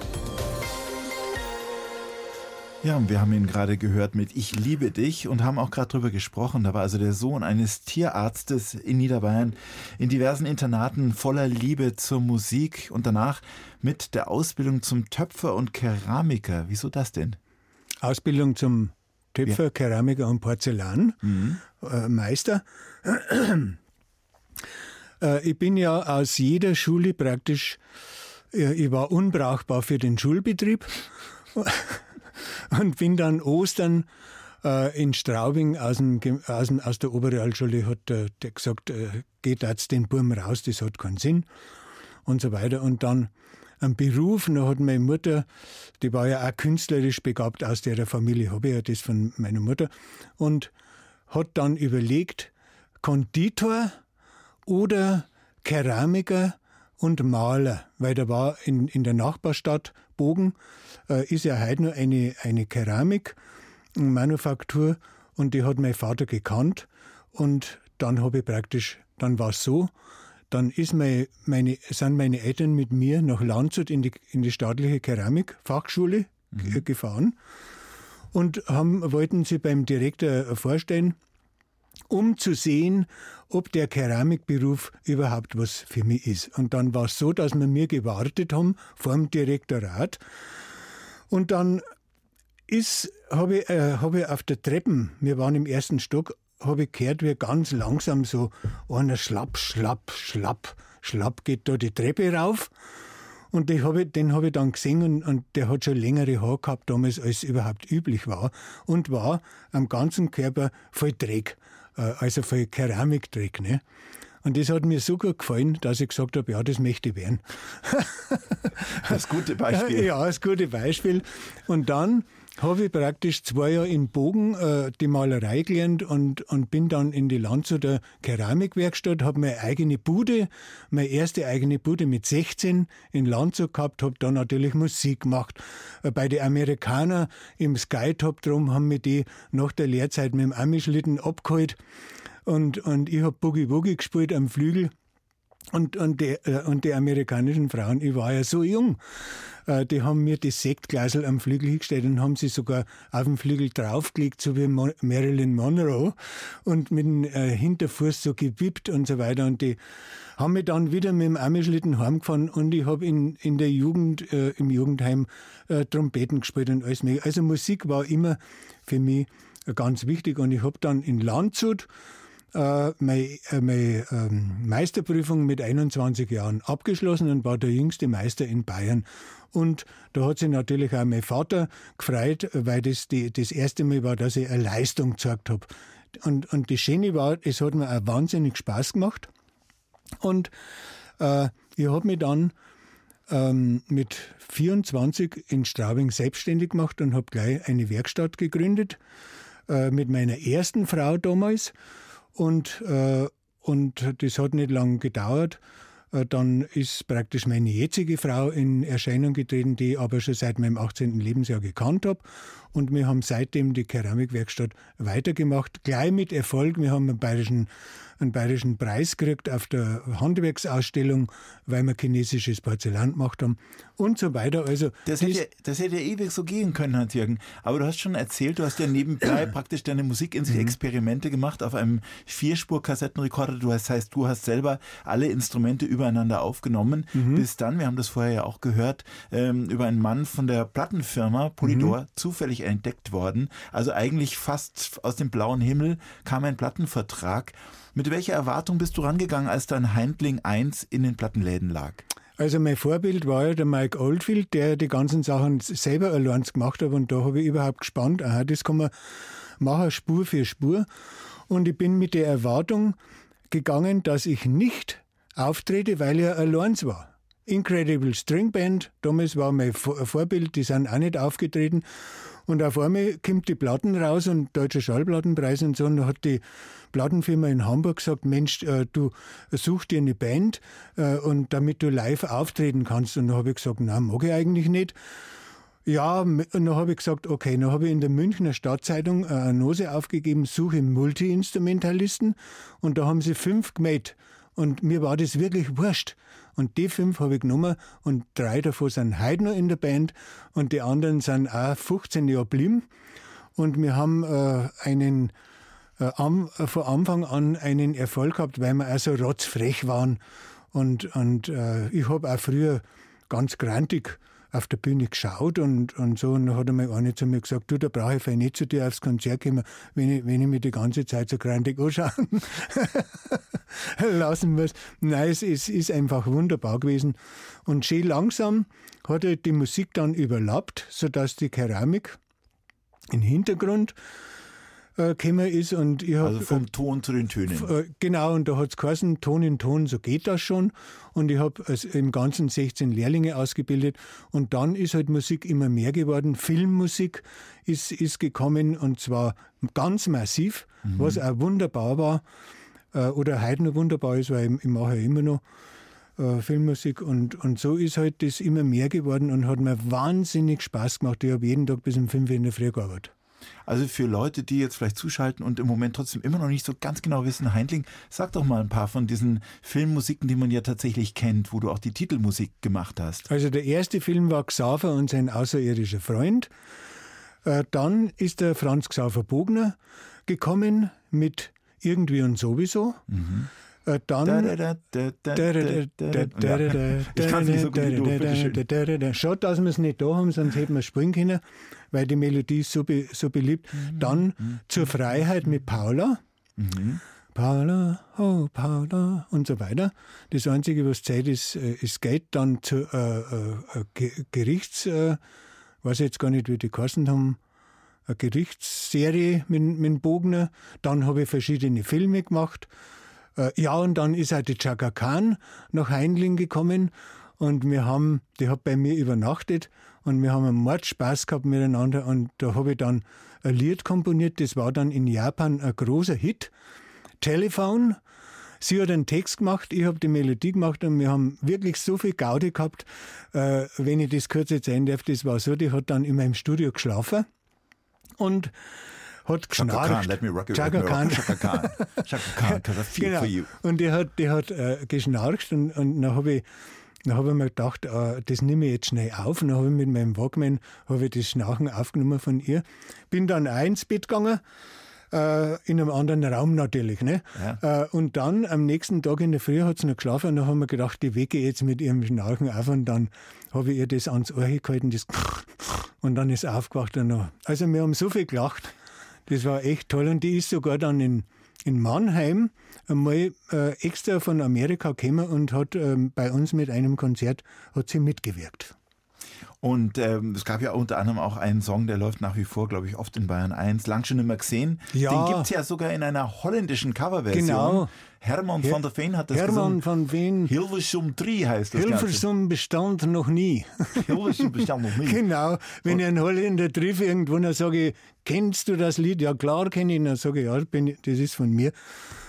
Ja, und wir haben ihn gerade gehört mit Ich liebe dich und haben auch gerade drüber gesprochen. Da war also der Sohn eines Tierarztes in Niederbayern in diversen Internaten voller Liebe zur Musik und danach mit der Ausbildung zum Töpfer und Keramiker. Wieso das denn? Ausbildung zum Töpfer, ja. Keramiker und Porzellanmeister. Mhm. Äh, ich bin ja aus jeder Schule praktisch, äh, ich war unbrauchbar für den Schulbetrieb und bin dann Ostern äh, in Straubing aus, dem, aus, dem, aus der Oberrealschule, hat äh, der gesagt, äh, geht jetzt den Burm raus, das hat keinen Sinn und so weiter. Und dann einen Beruf, da hat meine Mutter, die war ja auch künstlerisch begabt, aus der Familie habe ich ja das von meiner Mutter, und hat dann überlegt, Konditor oder Keramiker und Maler, weil da war in, in der Nachbarstadt Bogen, äh, ist ja heute nur eine, eine Keramikmanufaktur und die hat mein Vater gekannt und dann habe ich praktisch, dann war es so, dann ist meine, meine, sind meine Eltern mit mir nach Landshut in die, in die staatliche Keramikfachschule mhm. gefahren und haben, wollten sie beim Direktor vorstellen, um zu sehen, ob der Keramikberuf überhaupt was für mich ist. Und dann war es so, dass wir mir gewartet haben vor dem Direktorat. Und dann ist, habe ich, äh, hab ich auf der Treppe, wir waren im ersten Stock, habe ich gehört, wie ganz langsam so einer schlapp, schlapp, schlapp, schlapp geht da die Treppe rauf. Und den habe ich, den hab ich dann gesehen und, und der hat schon längere Haare gehabt damals, als überhaupt üblich war. Und war am ganzen Körper voll Dreck, äh, also voll Keramikdreck. Ne? Und das hat mir so gut gefallen, dass ich gesagt habe, ja, das möchte ich werden. Das gute Beispiel. Ja, das gute Beispiel. Und dann habe ich praktisch zwei Jahre in Bogen äh, die Malerei gelernt und, und bin dann in die Landshuter Keramikwerkstatt, habe meine eigene Bude, meine erste eigene Bude mit sechzehn in Landshut gehabt, habe dann natürlich Musik gemacht. Äh, bei den Amerikanern im Skytop drum haben wir die nach der Lehrzeit mit dem Amischlitten abgeholt und, und ich habe Boogie Woogie gespielt am Flügel. Und, und, die, und die amerikanischen Frauen, ich war ja so jung, die haben mir das Sektglasel am Flügel hingestellt und haben sie sogar auf den Flügel draufgelegt, so wie Marilyn Monroe, und mit dem Hinterfuß so gewippt und so weiter. Und die haben mich dann wieder mit dem Amischlitten heimgefahren und ich habe in, in der Jugend, äh, im Jugendheim äh, Trompeten gespielt und alles mehr. Also Musik war immer für mich ganz wichtig und ich habe dann in Landshut Uh, meine, uh, meine uh, Meisterprüfung mit einundzwanzig Jahren abgeschlossen und war der jüngste Meister in Bayern. Und da hat sich natürlich auch mein Vater gefreut, weil das die, das erste Mal war, dass ich eine Leistung gezeigt habe. Und, und das Schöne war, es hat mir auch wahnsinnig Spaß gemacht. Und uh, ich habe mich dann um, mit vierundzwanzig in Straubing selbstständig gemacht und habe gleich eine Werkstatt gegründet uh, mit meiner ersten Frau damals. Und, äh, und das hat nicht lange gedauert. Dann ist praktisch meine jetzige Frau in Erscheinung getreten, die ich aber schon seit meinem achtzehnten Lebensjahr gekannt habe. Und wir haben seitdem die Keramikwerkstatt weitergemacht, gleich mit Erfolg. Wir haben einen bayerischen, einen bayerischen Preis gekriegt auf der Handwerksausstellung, weil wir chinesisches Porzellan gemacht haben und so weiter. Also das, hätte ja, das hätte ja ewig so gehen können, Hans-Jürgen. Aber du hast schon erzählt, du hast ja nebenbei praktisch deine Musikexperimente gemacht auf einem Vierspur-Kassettenrekorder. Du hast, heißt, du hast selber alle Instrumente übereinander aufgenommen. Mhm. Bis dann, wir haben das vorher ja auch gehört, ähm, über einen Mann von der Plattenfirma Polydor, mhm. zufällig entdeckt worden. Also eigentlich fast aus dem blauen Himmel kam ein Plattenvertrag. Mit welcher Erwartung bist du rangegangen, als dann Haindling eins in den Plattenläden lag? Also mein Vorbild war ja der Mike Oldfield, der die ganzen Sachen selber allein gemacht hat, und da habe ich überhaupt gespannt, aha, das kann man machen, Spur für Spur. Und ich bin mit der Erwartung gegangen, dass ich nicht auftrete, weil er allein war. Incredible String Band, damals war mein Vorbild, die sind auch nicht aufgetreten. Und auf einmal kommt die Platten raus und Deutscher Schallplattenpreis und so. Und da hat die Plattenfirma in Hamburg gesagt, Mensch, äh, du such dir eine Band, äh, und damit du live auftreten kannst. Und da habe ich gesagt, nein, mag ich eigentlich nicht. Ja, und dann habe ich gesagt, okay, dann habe ich in der Münchner Stadtzeitung eine Annonce aufgegeben, suche Multi-Instrumentalisten. Und da haben sie fünf gemeldet. Und mir war das wirklich wurscht. Und die fünf habe ich genommen und drei davon sind heute noch in der Band und die anderen sind auch fünfzehn Jahre geblieben. Und wir haben äh, einen, äh, am, äh, von Anfang an einen Erfolg gehabt, weil wir auch so rotzfrech waren. Und, und äh, ich habe auch früher ganz grantig auf der Bühne geschaut und, und so. Und dann hat einmal einer zu mir gesagt, du, da brauche ich vielleicht nicht zu dir aufs Konzert kommen, wenn ich, wenn ich mich die ganze Zeit so grantig anschauen lassen muss. Nein, es ist, ist einfach wunderbar gewesen. Und schön langsam hat halt die Musik dann überlappt, sodass die Keramik im Hintergrund äh, gekommen ist. Und ich hab, also vom Ton zu den Tönen. Äh, genau, und da hat es geheißen, Ton in Ton, so geht das schon. Und ich habe also im Ganzen sechzehn Lehrlinge ausgebildet. Und dann ist halt Musik immer mehr geworden. Filmmusik ist, ist gekommen, und zwar ganz massiv, mhm. was auch wunderbar war. Äh, oder heute noch wunderbar ist, weil ich, ich mache ja immer noch äh, Filmmusik. Und, und so ist halt das immer mehr geworden und hat mir wahnsinnig Spaß gemacht. Ich habe jeden Tag bis um fünf Uhr in der Früh gearbeitet. Also für Leute, die jetzt vielleicht zuschalten und im Moment trotzdem immer noch nicht so ganz genau wissen, Haindling, sag doch mal ein paar von diesen Filmmusiken, die man ja tatsächlich kennt, wo du auch die Titelmusik gemacht hast. Also der erste Film war Xaver und sein außerirdischer Freund. Äh, dann ist der Franz Xaver Bogner gekommen mit Irgendwie und Sowieso. Mhm. Äh, dann... Ich kann es nicht so gut wie du, bitteschön. Schaut, dass wir es nicht da haben, sonst hätten wir springen können, weil die Melodie ist so, be, so beliebt. Mhm. Dann mhm. Zur Freiheit mit Paula. Mhm. Paula, oh Paula und so weiter. Das Einzige, was zählt, ist, ist Geld. Dann zur äh, äh, Gerichts... Äh, weiß jetzt gar nicht, wie die geheißen haben, eine Gerichtsserie mit, mit Bogner. Dann habe ich verschiedene Filme gemacht. Äh, ja, und dann ist auch die Chaka Khan nach Haindling gekommen und wir haben, die hat bei mir übernachtet und wir haben einen Mordspaß gehabt miteinander und da habe ich dann ein Lied komponiert, das war dann in Japan ein großer Hit. Telephone. Sie hat einen Text gemacht, ich habe die Melodie gemacht und wir haben wirklich so viel Gaudi gehabt. Äh, wenn ich das kurz erzählen darf, das war so, die hat dann in meinem Studio geschlafen und hat geschnarcht. Chaka Khan, let me rock you, Chaka Khan. Chaka Khan, Chaka Khan, because I feel genau. for you. Und die hat, die hat äh, geschnarcht und, und dann habe ich, dann hab ich mir gedacht, äh, das nehme ich jetzt schnell auf. Und dann habe ich mit meinem Walkman hab ich das Schnarchen aufgenommen von ihr. Bin dann auch ins Bett gegangen. Äh, in einem anderen Raum natürlich. Ne? Ja. Äh, und dann am nächsten Tag in der Früh hat sie noch geschlafen und dann haben wir gedacht, die wecke jetzt mit ihrem Schnarchen auf und dann habe ich ihr das ans Ohr gehalten das und dann ist sie aufgewacht. Und noch. Also wir haben so viel gelacht, das war echt toll und die ist sogar dann in, in Mannheim einmal äh, extra von Amerika gekommen und hat ähm, bei uns mit einem Konzert hat sie mitgewirkt. Und ähm, es gab ja unter anderem auch einen Song, der läuft nach wie vor, glaube ich, oft in Bayern eins. Lang schon nicht mehr gesehen. Ja. Den gibt es ja sogar in einer holländischen Coverversion. Genau. Herman Her- van der Veen hat das Herman gesungen. van Veen. Hilversum drei heißt das Hilversum bestand noch nie. Hilversum bestand noch nie. Genau. Wenn ich einen Holländer treffe irgendwo, dann sage ich, kennst du das Lied? Ja, klar kenne ich ihn. Dann sage ich, ja, bin, das ist von mir.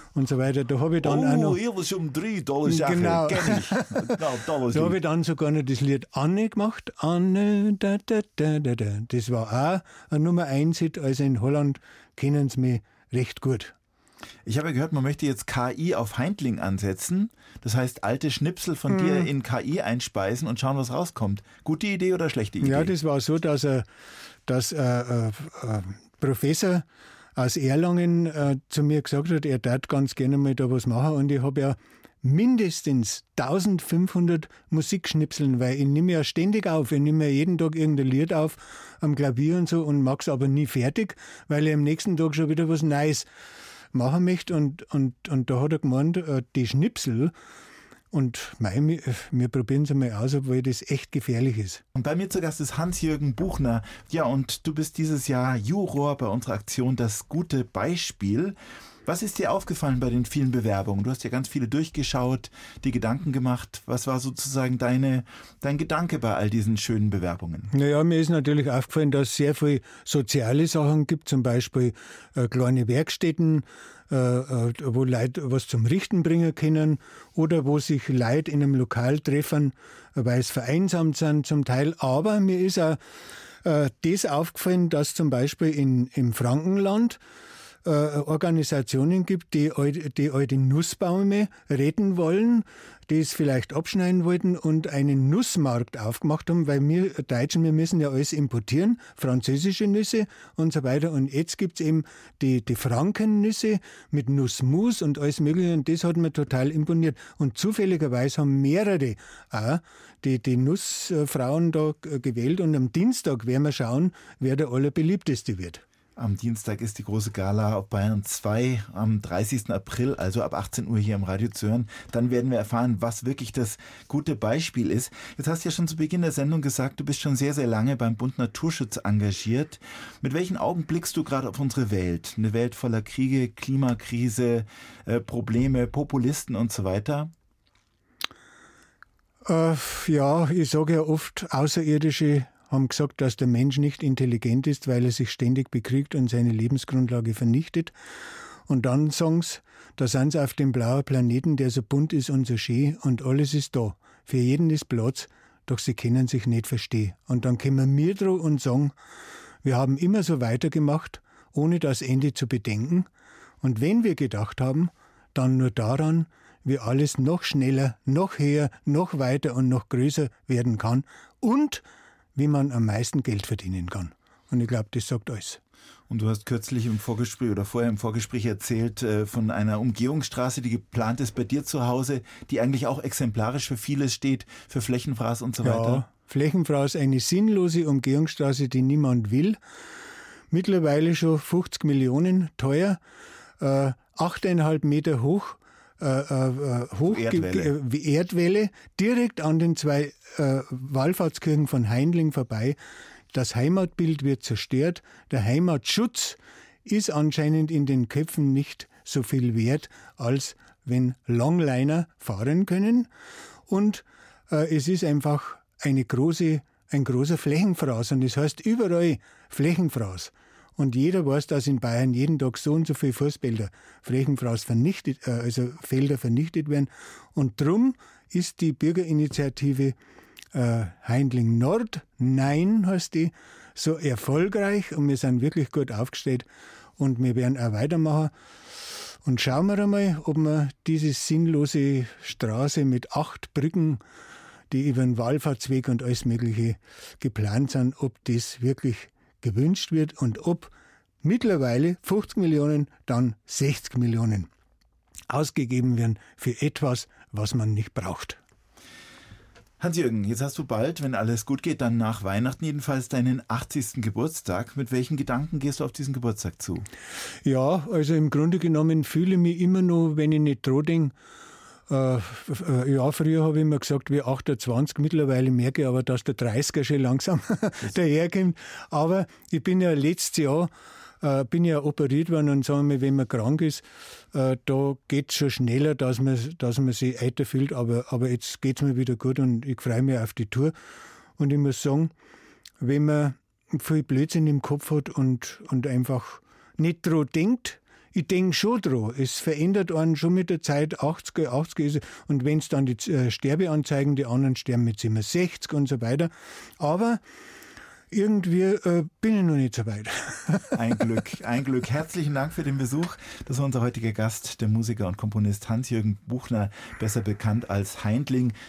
und so weiter. Da habe ich dann oh, auch noch... hier was um drei Dollar Sache, genau. kenn ich. No, da habe ich dann sogar noch das Lied Anne gemacht. Anne, da, da, da, da, da. Das war auch ein Nummer eins Hit, also in Holland kennen sie mich recht gut. Ich habe gehört, man möchte jetzt K I auf Heindling ansetzen. Das heißt, alte Schnipsel von hm. dir in K I einspeisen und schauen, was rauskommt. Gute Idee oder schlechte Idee? Ja, das war so, dass ein dass, äh, äh, Professor aus Erlangen äh, zu mir gesagt hat, er darf ganz gerne mal da was machen. Und ich habe ja mindestens eintausendfünfhundert Musikschnipseln, weil ich nehme ja ständig auf. Ich nehme ja jeden Tag irgendein Lied auf am Klavier und so und mache es aber nie fertig, weil ich am nächsten Tag schon wieder was Neues machen möchte. Und, und, und da hat er gemeint, die Schnipsel, und mei, wir, wir probieren es einmal aus, obwohl das echt gefährlich ist. Und bei mir zu Gast ist Hans-Jürgen Buchner. Ja, und du bist dieses Jahr Juror bei unserer Aktion Das gute Beispiel. Was ist dir aufgefallen bei den vielen Bewerbungen? Du hast ja ganz viele durchgeschaut, die Gedanken gemacht. Was war sozusagen deine, dein Gedanke bei all diesen schönen Bewerbungen? Naja, mir ist natürlich aufgefallen, dass es sehr viele soziale Sachen gibt, zum Beispiel äh, kleine Werkstätten, äh, äh, wo Leute was zum Richten bringen können oder wo sich Leute in einem Lokal treffen, weil es vereinsamt sind zum Teil. Aber mir ist auch äh, das aufgefallen, dass zum Beispiel in, im Frankenland äh, Organisationen gibt, die, die alte Nussbäume retten wollen, die es vielleicht abschneiden wollten und einen Nussmarkt aufgemacht haben, weil wir Deutschen, wir müssen ja alles importieren, französische Nüsse und so weiter. Und jetzt gibt es eben die, die Frankennüsse mit Nussmus und alles Mögliche und das hat mir total imponiert. Und zufälligerweise haben mehrere auch die, die Nussfrauen da gewählt und am Dienstag werden wir schauen, wer der allerbeliebteste wird. Am Dienstag ist die große Gala auf Bayern zwei, am dreißigsten April, also ab achtzehn Uhr hier im Radio zu hören. Dann werden wir erfahren, was wirklich das gute Beispiel ist. Jetzt hast du ja schon zu Beginn der Sendung gesagt, du bist schon sehr, sehr lange beim Bund Naturschutz engagiert. Mit welchen Augen blickst du gerade auf unsere Welt? Eine Welt voller Kriege, Klimakrise, äh, Probleme, Populisten und so weiter? Äh, ja, ich sage ja oft, Außerirdische haben gesagt, dass der Mensch nicht intelligent ist, weil er sich ständig bekriegt und seine Lebensgrundlage vernichtet. Und dann sagen sie, da sind sie auf dem blauen Planeten, der so bunt ist und so schön und alles ist da. Für jeden ist Platz, doch sie können sich nicht verstehen. Und dann kommen wir dran und sagen, wir haben immer so weitergemacht, ohne das Ende zu bedenken. Und wenn wir gedacht haben, dann nur daran, wie alles noch schneller, noch höher, noch weiter und noch größer werden kann und wie man am meisten Geld verdienen kann. Und ich glaube, das sagt alles. Und du hast kürzlich im Vorgespräch oder vorher im Vorgespräch erzählt äh, von einer Umgehungsstraße, die geplant ist bei dir zu Hause, die eigentlich auch exemplarisch für vieles steht, für Flächenfraß und so ja, weiter. Flächenfraß, eine sinnlose Umgehungsstraße, die niemand will. Mittlerweile schon fünfzig Millionen teuer, äh, achteinhalb Meter hoch. Äh, äh, hoch Erdwelle. Ge- Erdwelle, direkt an den zwei äh, Wallfahrtskirchen von Heindling vorbei. Das Heimatbild wird zerstört. Der Heimatschutz ist anscheinend in den Köpfen nicht so viel wert, als wenn Longliner fahren können. Und äh, es ist einfach eine große, ein großer Flächenfraß. Und das heißt überall Flächenfraß. Und jeder weiß, dass in Bayern jeden Tag so und so viele Fußbäder, Flächenfraß vernichtet, also Felder vernichtet werden. Und drum ist die Bürgerinitiative äh, Heindling Nord, Nein heißt die, so erfolgreich und wir sind wirklich gut aufgestellt und wir werden auch weitermachen. Und schauen wir einmal, ob wir diese sinnlose Straße mit acht Brücken, die über den Wallfahrtsweg und alles Mögliche geplant sind, ob das wirklich gewünscht wird und ob mittlerweile fünfzig Millionen, dann sechzig Millionen ausgegeben werden für etwas, was man nicht braucht. Hans-Jürgen, jetzt hast du bald, wenn alles gut geht, dann nach Weihnachten jedenfalls deinen achtzigsten Geburtstag. Mit welchen Gedanken gehst du auf diesen Geburtstag zu? Ja, also im Grunde genommen fühle ich mich immer noch, wenn ich nicht dran denke, Äh, ja, früher habe ich immer gesagt, wie achtundzwanzig, mittlerweile merke ich aber, dass der dreißiger schon langsam daherkommt. Aber ich bin ja letztes Jahr äh, bin ja operiert worden und sagen wir, wenn man krank ist, äh, da geht es schon schneller, dass man, dass man sich älter fühlt. Aber, aber jetzt geht es mir wieder gut und ich freue mich auf die Tour. Und ich muss sagen, wenn man viel Blödsinn im Kopf hat und, und einfach nicht dran denkt, ich denke schon dran. Es verändert einen schon mit der Zeit. achtziger, achtziger ist, und wenn es dann die äh, Sterbeanzeigen, die anderen sterben mit siebenundsechzig und so weiter. Aber irgendwie äh, bin ich noch nicht so weit. Ein Glück, ein Glück. Herzlichen Dank für den Besuch. Das war unser heutiger Gast, der Musiker und Komponist Hans-Jürgen Buchner, besser bekannt als Haindling.